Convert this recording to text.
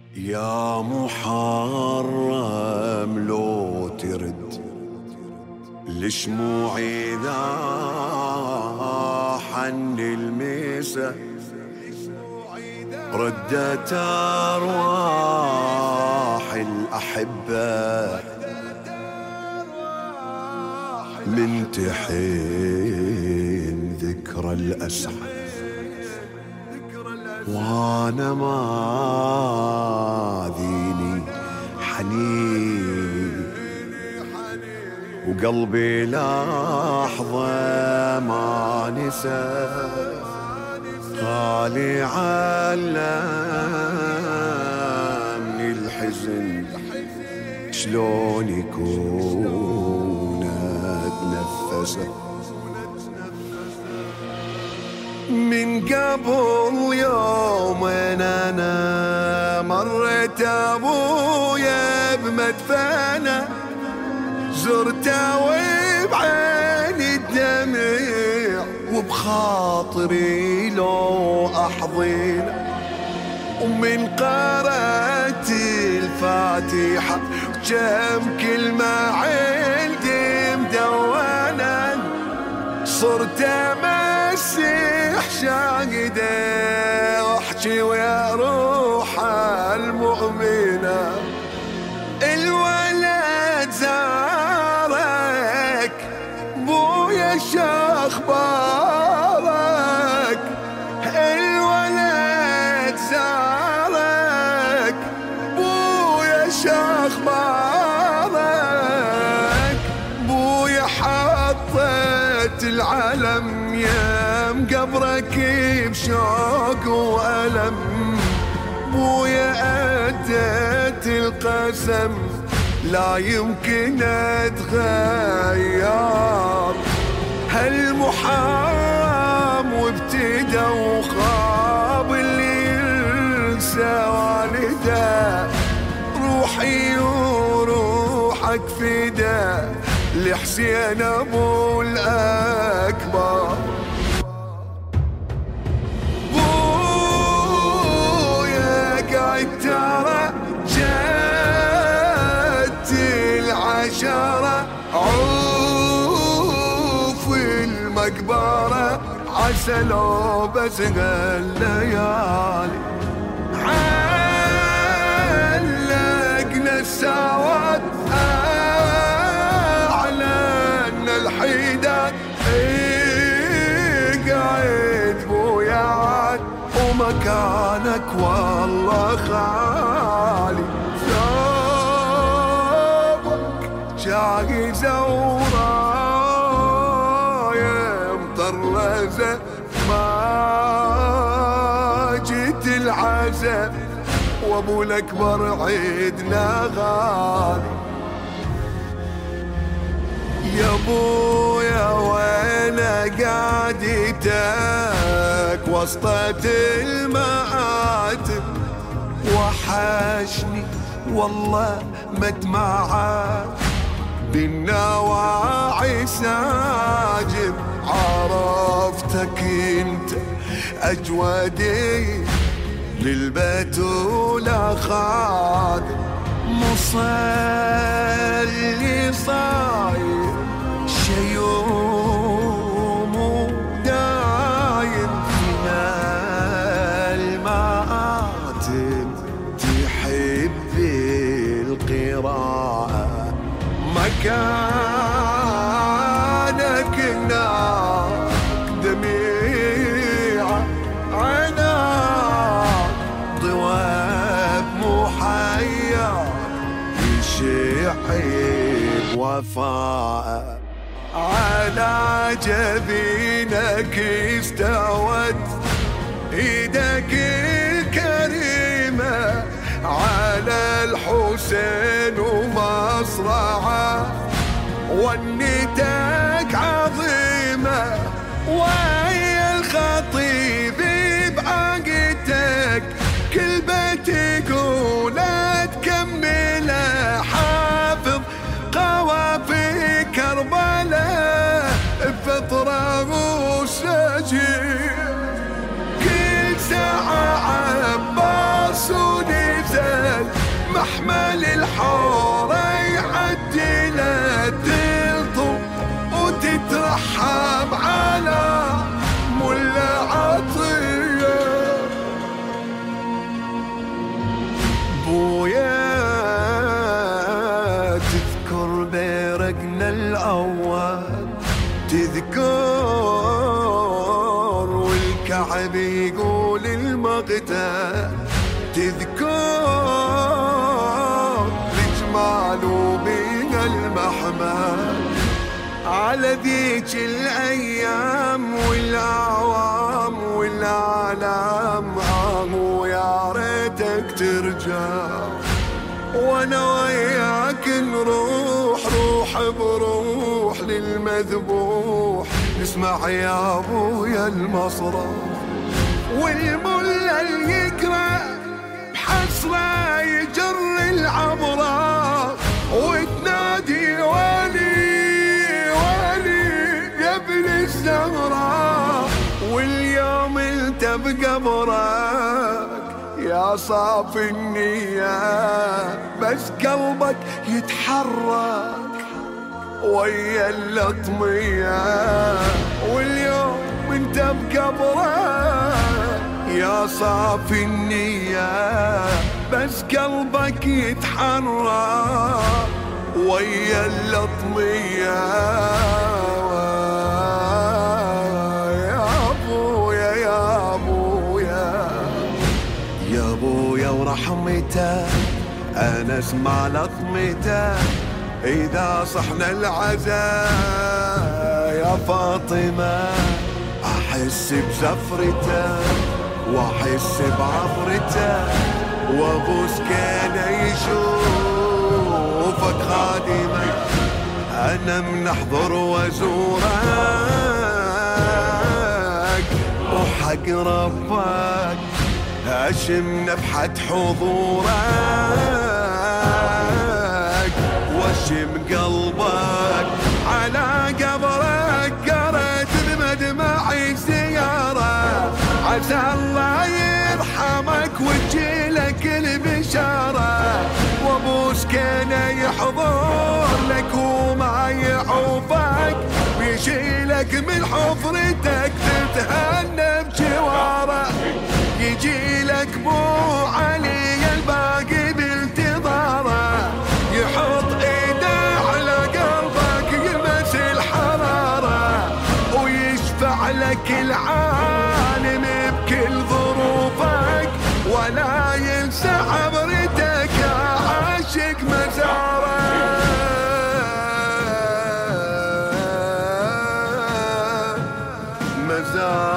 يا محرم لو ترد لشموعي ذا حن الميسة ردت أرواح الأحبة من تحين ذكرى الأسى وانا ما ذيني حنين وقلبي لحظة ما نسى خالي علمني الحزن شلون يكون اتنفسه من قبل يومين انا مريت ابويا بمدفنه زرته وبعيني الدمع وبخاطري لو احضنه ومن قرأت الفاتحة كم كلمة عندي مدونة صرت امسح شاقده واحكي ويا روح المؤمنة الولد زارك بويا شخبارك الولد زارك بويا شخبارك بويا حطت العلم يم قبرك بشوق وألم بويا أديت القسم لا يمكن أتغير هالمحام وابتدى وخاب اللي ينسى والده روحي وروحك فدا لحسين ابو الاكبر بويا قاعد ترى جت العشرة عوف المقبرة عسى لو بس الليالي علقنا السواد الحيدان قاعد بويا عاد ومكانك والله خالي ثوبك شاقي زورايا مطرزة ما جيت العزا وابو الاكبر عيدنا غالي يا بويا وانا قعدتك وسطة المآتم وحشني والله مدمعك بالنواعي ساجد عرفتك انت اجودي للبتولة خادم مصلي صاير شيوم دايم فينا المآتم تحب القراءة مكانك النار دميعة عناق ضواب محير يشحب وفاء على جبينك استوت ايدك الكريمة على الحسين ومصرعه ونيتك عظيمة ويا الخطيب بعقدك كل بيت يقول تكمل حافظ قوافي كربلاء فطرة وسجين كل ساعة عباس ونزل العزة تذكر الجمال وبين المحمل على ذيك الأيام والأعوام والأعلام. ويا ريتك ترجع وانا وياك نروح روح بروح للمذبوح نسمع يا ابويا المصرف والملا اللي يقرأ بحسرة يجر العبرة وتنادي والي يا ابن الزهراء. واليوم انت بقبرك يا صافي النية بس قلبك يتحرك ويا اللطمية. واليوم انت بقبرك يا صافي النية بس قلبك يتحرك ويا اللطمية. ورحمته أنا اسمع لطمته إذا صحنا العزاء يا فاطمة. أحس بزفرته وأحس بعبرته وأبوس كان يشوفك خادمة. أنا من أحضر وأزورك وحق ربك أشم نفحة حضورك واشم قلبك على قبرك. قريت بمدمعي زيارة عسى الله يرحمك وتجيلك البشارة. وابوس كان يحضر لك وما يعوفك بيشيلك من حفرتك تتهنى بجواره. يجي لك بو علي الباقي بانتظاره يحط ايده على قلبك يلمس الحرارة ويشفع لك العالم بكل ظروفك ولا ينسى عبرتك يا عاشق مزاره. مزاره